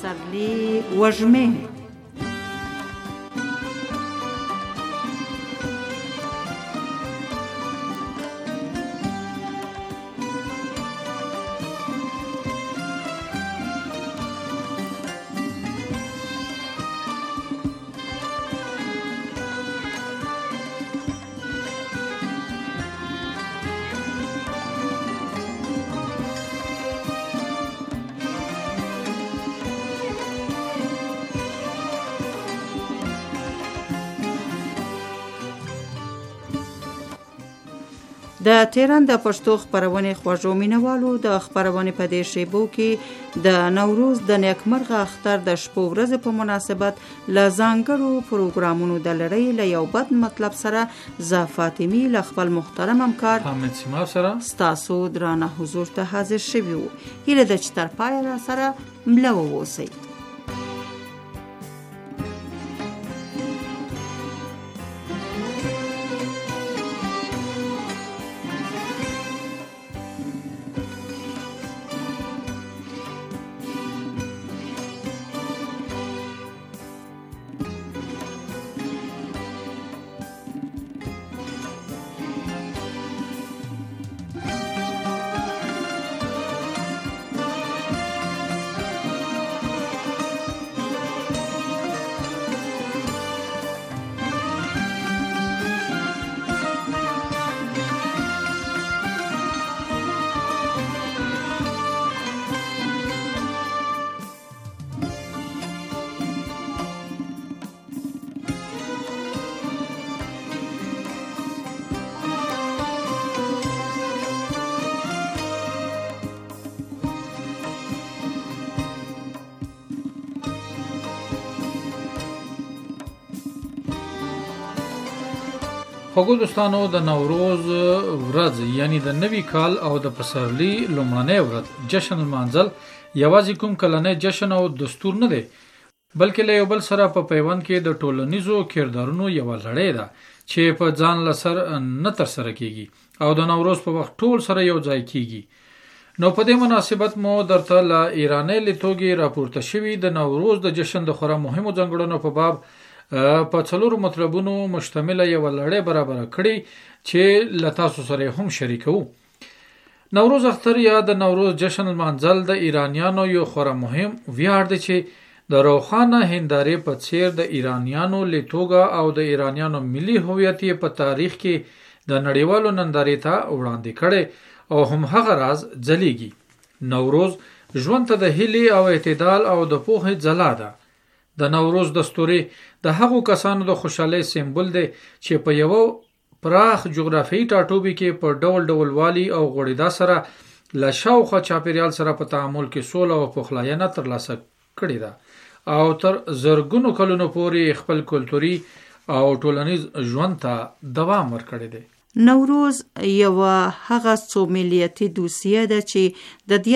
پسرلی وږمې د تهران د پښتو خپرونې خوږو مینوالو د خپرونې په دې شیبو کې د نوروز د نیکمرغه اختر د شپو ورځې په مناسبت له ځانګړو پروګرامونو د لړۍ له یو بد مطلب سره زه فاطمي له خپل محترم همکار حامد سیما سره ستاسو درانه حضور ته حاضر شوي وو. هیله ده چې تر پایه را سره مله واوسئ. خوږو دوستانو، د نوروز ورځ یعنی د نوي کال او د پسرلي لومړنۍ ورځ جشن لمانځل یوازې کوم کلنی جشن او دستور نه دی، بلکې له یو بل سره په پیوند کې د ټولنیزو کردارونو یوه لړۍ ده چې په ځان له سر نه ترسره کیږي او د نوروز په وخت ټول سره یو ځای کیږي. نو په دې مناسبت مو درته له ایرانۍ لیتوګي راپورته شوي د نوروز د جشن د خورا مهمو ځانګړنو په باب په څلورو مطلبونو مشتمله یوه لړۍ برابره کړي چې له تاسو سره هم شریکو. نوروز اختر یا د نوروز جشن لمانځل د ایرانیانو یو خورا مهم ویاړ دی چې د روښانه هندارې په څیر د ایرانیانو لیتوګه او د ایرانیانو ملي هویت په تاریخ کې د نړیوالو نندارې ته وړاندې کړي او هم هغه راز ځلیږي. نوروز ژوند ته د هیلې او اعتدال او د پوهې ځلا ده. د نوروز دستوري د هغو کسانو د خوشحالۍ سمبول دی چې په یو پراخ جغرافیایي ټاټوبي کې په ډول ډول والی او غوړېدا سره له شاوخوا چاپیریال سره په تعامل کې سوله او پخلاینه ترلاسه کړې ده او تر زرګونو کلونو پورې خپل کلتوري او ټولنیز ژوند ته دوام ورکړی دی. نوروز یوه هغه څو ملیتي دوسیه ده چې د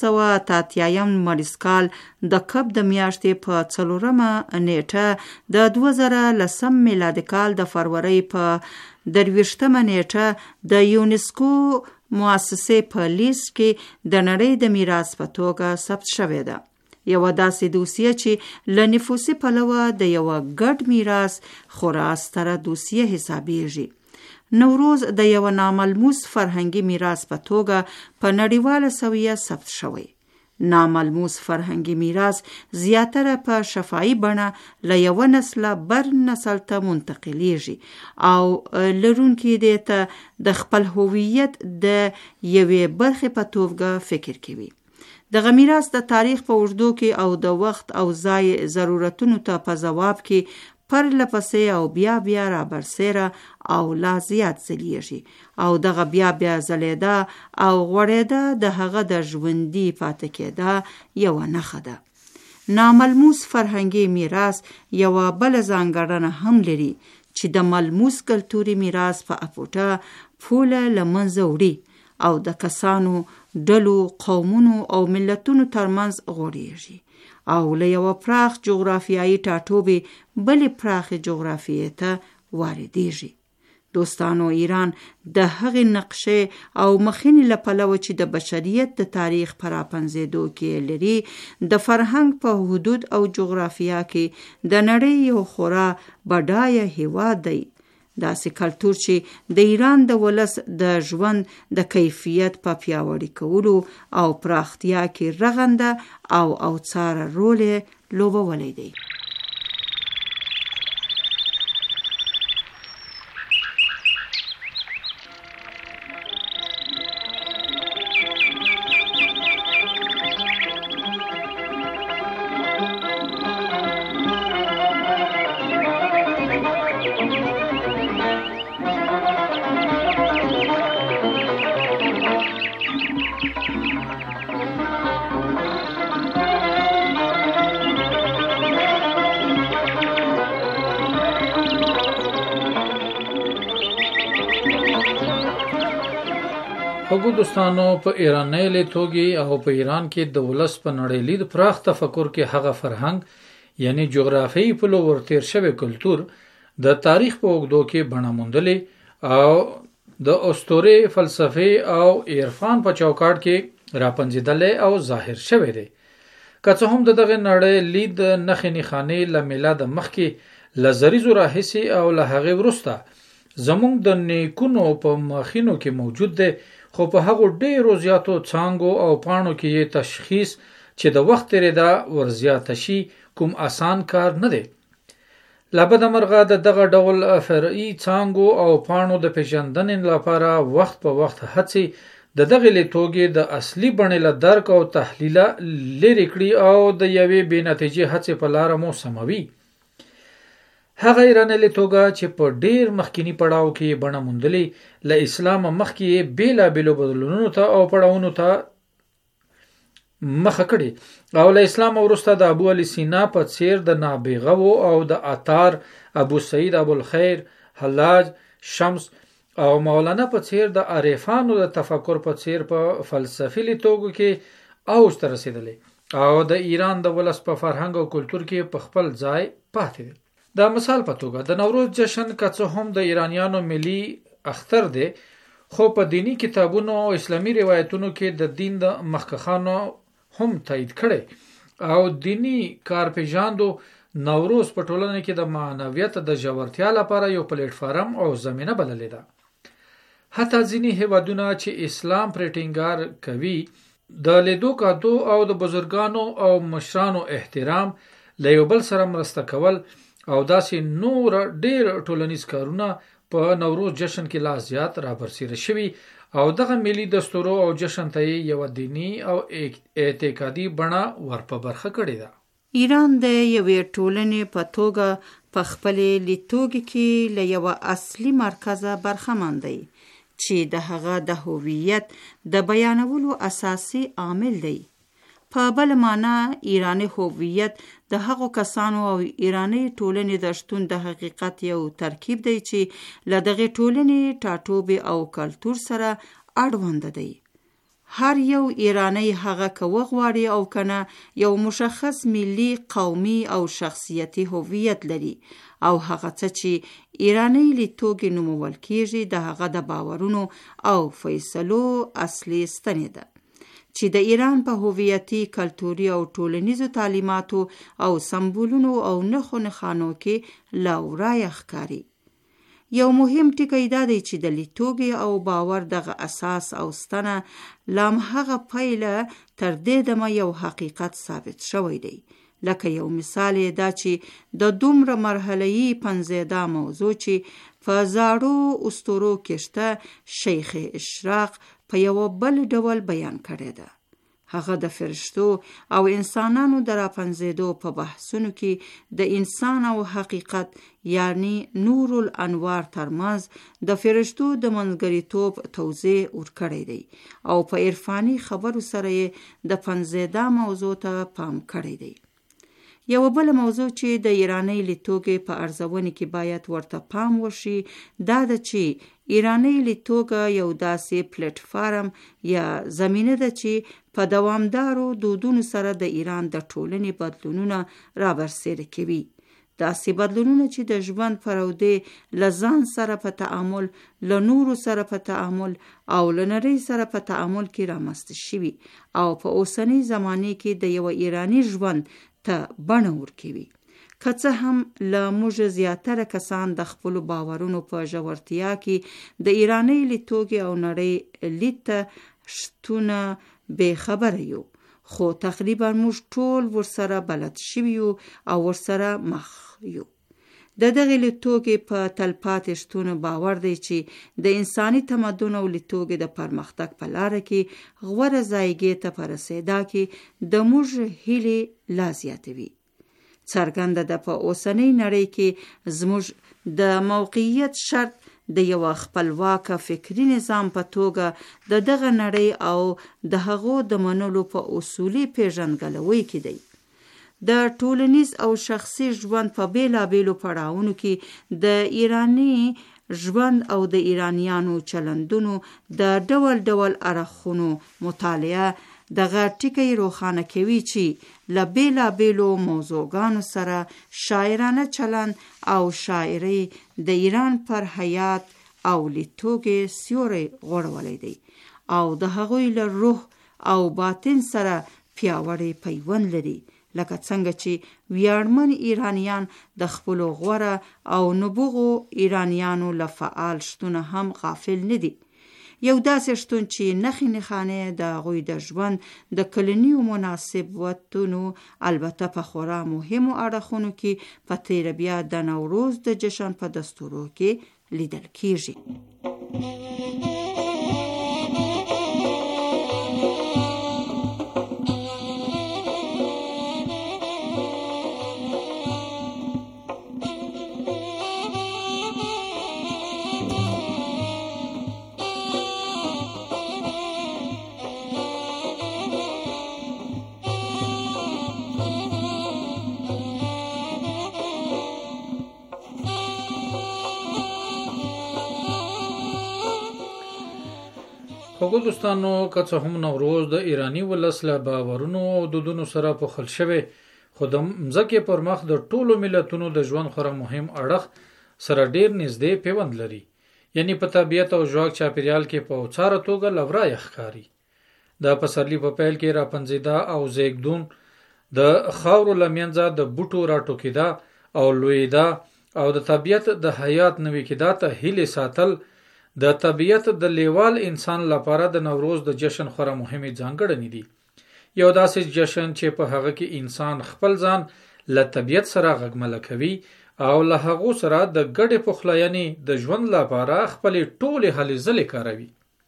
1983 لمریز کال د کب د میاشتې په 4مه نیټه د 2010 میلادي کال د فروری په 23مه نیټه د یونسکو مؤسسې په لیست کې د نړۍ د میراث په توګه ثبت شوې ده. یوه داسې دوسیه چې له نفوسي پلوه د یوه ګډ میراث خورا ستره دوسیه حسابیږي. نوروز د یو ناملموس فرهنګي میراث په توګه په نړیواله سویه ثبت شوی. ناملموس فرهنګي میراث زیاتره په شفاهي بڼه له یو نسله بر نسل ته منتقلیږي او لرونکي دې ته د خپل هویت د یوې برخې په توګه فکر کوي. دغه میراث د تاریخ په اوږدو کې او د وخت او ځای ضرورتونو ته په ځواب کې پر لپسې او بیا بیا را برسیره او لا زیات ځلیږي او دغه بیا بیا ځلیدا او غوړېدا د هغه د ژوندي پاتې کېدا یوه نښه ده. ناملموس فرهنګي میراث یوه بله ځانګړنه هم لري چې د ملموس کلتوري میراث په اپوټه پوله له منځه وړي او د کسانو، ډلو، قومونو او ملتونو ترمنځ غوړېږي او له یوه پراخ جغرافیایي ټاټوبې بلې پراخې جغرافیې ته واردېږي. دوستانو، ایران د هغې نقشې او مخینې له پلوه چې د بشریت د تاریخ په راپنځېدو کې لري، د فرهنګ په حدود او جغرافیه کې د نړۍ یو خورا بډایه هیواد دی. داسې کلتور چې د ایران د ولس د ژوند د کیفیت په پیاوړي کولو او پراختیا کې رغنده او اوڅاره رول لوبولی دی. خو دوستانو، په ایرانی لیتوګي او په ایران کې د ولس په نړیلید پراخ تفکر کې هغه فرهنګ یعنی جغرافیایي پلو ورتیر شوی کلتور د تاریخ په اوږدو کې بڼه موندلې او د اسطورې، فلسفې او عرفان په چوکاټ کې راپنځېدلی او ظاهر شوی دی. که څه هم دغه نړۍ لید نښې نښانې له میلاده مخکې له زریزو راهیسې او له هغې وروسته زموږ د نیکونو په مخینو کې موجود دی، خو په هغو ډیرو زیاتو څانګو او پاڼو کې یې تشخیص چې د وخت تېرېدا ورزیاته شي کوم آسان کار نه دی. له بده مرغه د دغه ډول فرعي څانګو او پاڼو د پیژندنې لپاره وخت په وخت هڅې د دغه لیتوګي د اصلي بڼې له درک او تحلیله لرې کړي او د یوې بې نتیجې هڅې په لاره مو سموي. هغه ایرانی لیتوګه چې په ډیر مخکینی پړاو کې بڼه موندلې، له اسلام مخکې بېلابېلو بدلونونو ته او پړاوونو ته مخه کړې او له اسلام وروسته د ابو علي سینا په څیر د نابغو او د عطار، ابو سعید ابوالخیر، حلاج، شمس او مولانا په څیر د عارفانو د تفکر په څیر په فلسفي لیتوګو کې اوج ته رسېدلی او د ایران د ولس په فرهنګ او کلتور کې په خپل ځای پاتې دی. د مثال په توګه د نوروز جشن که څه هم د ایرانیانو ملي اختر دی، خو په دینی کتابونو او اسلامي روایتونو کې د دین د مخکښانو هم تایید کړي او دینی کارپیژاندو نوروز په ټولنه کې د معنویت د ژورتیا لپاره یو پلیټ فارم او زمینه بللې ده. حتی ځینې هیوادونه چې اسلام پرې ټینګار کوي د لیدو کاتو او د بزرګانو او مشرانو احترام، له یو بل سره مرسته کول او داسې نور ډیر ټولنیز کارونه په نوروز جشن کې لا زیات رابرسیره شوي او دغه ملي دستورو او جشن ته یو دینی او اعتقادي بڼه ورپه برخه کړې ده. ایران د یوې ټولنې په توګه په خپلې لیتوګي کې له یوه اصلي مرکزه برخمن دی چې د هغه د هویت د بیانولو اساسي عامل دی. په بل معنا ایرانی هویت د هغو کسانو او ایرانی ټولنې د شتون د حقیقت یو ترکیب دی چې له دغې ټولنې ټاټوبې او کلتور سره اړوند دی. هر یو ایرانی هغه که وغواړي او کنه یو مشخص ملی، قومي او شخصیتي هویت لري او هغه څه چې ایرانی لیتوګي نومول کیږي د هغه د باورونو او فیصلو اصلي ستنې ده چې د ایران په هویتي، کلتوري او ټولنیزو تعلیماتو او سمبولونو او نښو نښانو کې له ورایه ښکاري. یو مهم ټکی دا دی چې د لیتوګي او باور دغه اساس او ستنه لام هغه پیله تر دې دمه یو حقیقت ثابت شوی دی. لکه یو مثال دا چې د دومره مرحله‌ای پنځیده موضوع چې په زاړو اسطورو کې شته شیخ اشراق په یو بل ډول بیان کړی ده. هغه د فرشتو او انسانانو د راپنځېدو په بحثونو کې د انسان او حقیقت یعنی نور الانوار ترمنځ د فرشتو د منځګړیتوب توضیح ورکړی دی او په عرفاني خبرو سره یې د پنځیده موضوع ته پام کړی دی. یو بل موضوع چې د ایرانی لیتوګي په ارزونې کې باید ورته پام وشي دا ده چې ایرانی لیتوګه یو داسې پلیټ فارم یا زمینه ده چې په دوامدارو دودونو سره د ایران د ټولنې بدلونونه رابرسیره کوي. داسې بدلونونه چې د ژوند پرودې له ځان سره په تعامل، له نورو سره په تعامل او له نړۍ سره په تعامل کې رامنځته شوي او په اوسنۍ زمانه کې د یو ایرانی ژوند ته بڼه ورکوي. که څه هم له موږ زیاتره کسان د خپلو باورونو په ژورتیا کې د ایرانی لیدتوږي او نړۍ لید ته شتونه بې خبره یو، خو تقریبا موږ ټول ورسره بلد شوي یو او ورسره مخ یو. د دغې لیدتوږي په تلپاتې شتون باور دی چې د انساني تمدن او لیدتوږي د پرمختګ په لاره کې غوره ځایګۍ ته په رسېدا کې د موږ هیلې لا زیاتوي. څرګنده ده په اوسنۍ نړۍ کې زموږ د موقعیت شرط د یو خپلواک فکری نظام په توګه د دغه نړۍ او د هغو د منلو په اصولي پیژندګلوۍ کې دی. د ټولنیز او شخصي ژوند په بیلابیلو پړاوونو کې د ایرانی ژوند او د ایرانیانو چلندونو د ډول ډول اړخونو مطالعه دغه ټکی روښانه کوي چې له بیلابیلو موضوعګانو سره شاعرانه چلند او شاعري د ایران پر حیات او لیدتوږي سیوری غوړولی دی او د هغوی له روح او باطن سره پیاوړی پیوند لري، لکه څنګه چې ویاړمن ایرانیان د خپلو غوره او نبوغو ایرانیانو له فعال شتونه هم غافل نه دي. یو داسې شتون چې نښې نښانې د هغوی د ژوند د کلنیو مناسبتونو البته په خورا مهمو اړخونو کې په تیره بیا د نوروز د جشن په دستورو کې لیدل کیږي. خو دوستانو که څه هم نوروز د ایرانی ولس له باورونو او دودونو سره پوښل شوی، خو د مځکې پر مخ د ټولو ملتونو د ژوند خورا مهم اړخ سره ډیر نږدې پیوند لري، یعنی په طبیعت او ژواک چاپیریال کې په اوڅاره توګه لورای ښکاري. د پسرلي په پیل کې راپنځېدا او زیږدون، د خاورو لمنځه د بوټو راټوکېدا او لویدا او د طبیعت د حیات نوې کېدا ته هیلې ساتل د طبیعت د لیوال انسان لپاره د نوروز د جشن خورا مهمه ځانګړنې دي. یو داسې جشن چې په هغه کې انسان خپل ځان له طبیعت سره غږمله کوي او له هغو سره د ګډې پخلاینې د ژوند لپاره خپل ټولې هلې ځلې کاروي.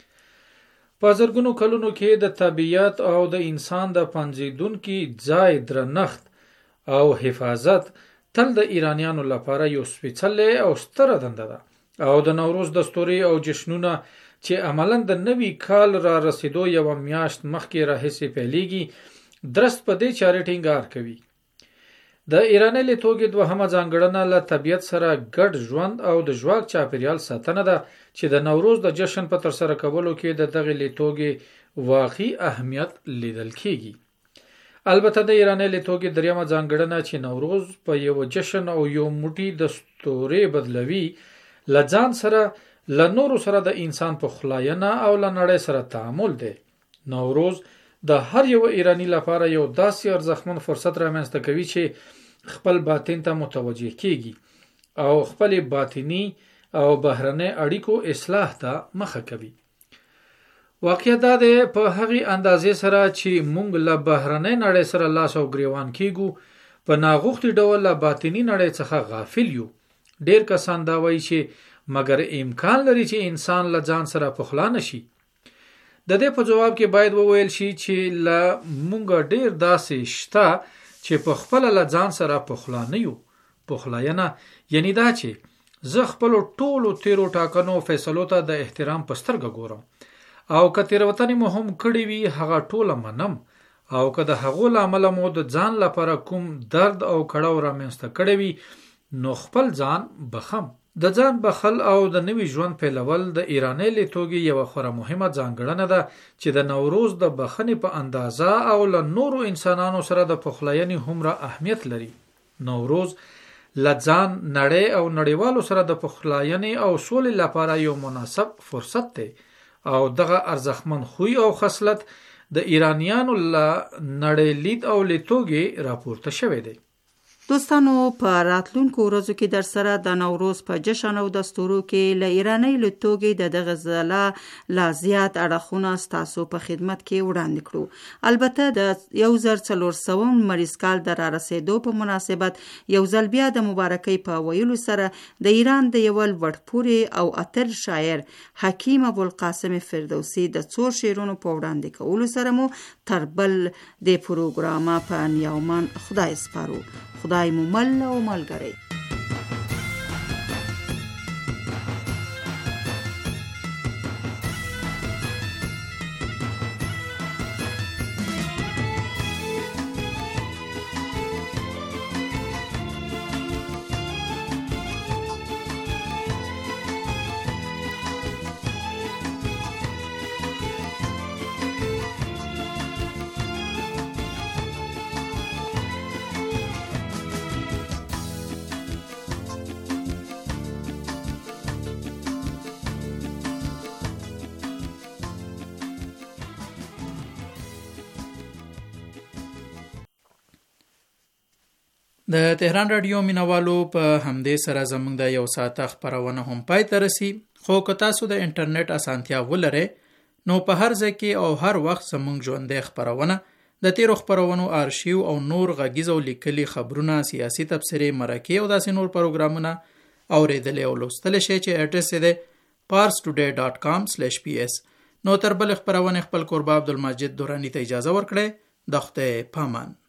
په زرګونو کلونو کې د طبیعت او د انسان د پنځیدونکي ځای درنښت او حفاظت تل د ایرانیانو لپاره یو سپیڅلی او ستره دنده ده او د نوروز دستوري او جشنونه چې عملاً د نوي کال را رسیدو یو میاشت مخکې راهیسې پیلیږي درست په دې چارې ټینګار کوي. د ایرانی لیدتوږي دوهمه ځانګړنه له طبیعت سره ګډ ژوند او د ژواک چاپیریال ساتنه ده چې د نوروز د جشن په ترسره کولو کې د دغه لیدتوږي واقعي اهمیت لیدل کیږي. البته د ایرانی لیدتوږي دریمه ځانګړنه چې نوروز په یو جشن او یو موټی دستوري بدلوي، لځان سره له نورو سره د انسان په خلاینه او له نړۍ سره تعامل دی. نوروز د هر یو ایرانی لپاره یو داسې ارزښتمن فرصت رامنځته کوي چې خپل باطن ته متوجه کیږي او خپل باطنی او بهرنی اړیکو اصلاح ته مخه کوي. واقعیت دا دی په هغې اندازې سره چې موږ له بهرنی نړۍ سره لاس او ګریوان کیږو، په ناغوښتي ډول له باطنی نړۍ څخه غافل یو. ډیر کسان دا وایي چې مګر امکان لري چې انسان له ځان سره پخلا نشي. د دې په جواب کې باید وویل شي چې له مونږ ډیر داسې شته چې په خپل له ځان سره پخلا نه یو. پخلاینه یعنی دا چې زه خپل ټولو تیرو ټاکنو فیصلو ته د احترام په سترګه ګورم او که تیروتنې مو هم کړې وي هغه ټوله منم او که د هغو له امله مو د ځان لپاره کوم درد او کړاو رامنځته کړی وي نو خپل ځان بخم. د ځان بخل او د نوي ژوند پیلول د ایرانی لیدتوږي یوه خورا مهمه ځانګړنه ده چې د نوروز د بخښنې په اندازه او له نورو انسانانو سره د پخلاینې هومره اهمیت لري. نوروز لځان نړۍ او نړیوالو سره د پخلاینې او سولې لپاره یو مناسب فرصت دی او دغه ارزښتمن خوی او خصلت د ایرانیانو له نړۍ لید او لیدلوري راپورته شوی دی. دوستانو په راتلونکو ورځو کې در سره د نوروز په جشن او دستورو کې له ایراني لیدلوري د دغه ځله لا زیات اړخونه ستاسو په خدمت کې وړاندې کړو. البته د 1400 مریض کال د رارسېدو په مناسبت یو ځل بیا د مبارکۍ په ویلو سره د ایران د یو لوړپوړي او اتل شاعر حکیم ابوالقاسم فردوسي د څو شعرونو په وړاندې کولو سره مو تر بل د پروګرامه په نیاومن خدای سپارو. خدای مو مل او ملګری. د تهران رادیو مینوالو په همدې سره زموږ د یو ساعته خبرونه هم پای ته رسي. خو که تاسو د انټرنیټ اسانتیا ولرئ نو په هر ځای کې او هر وخت زموږ ژوندۍ خبرونه د تیرو خبرونو آرشیو او نور غږیز او لیکلي خبرونه، سیاسي تبصرې، مرکې او داسې نور پروګرامونه اوریدلی او لوستلی شئ چې اډرس یې دی parstoday.com/ps. نو تر بل خبرونه خپل قربا عبدالمجید دورانی ته اجازه ورکړئ. د خدای پامان.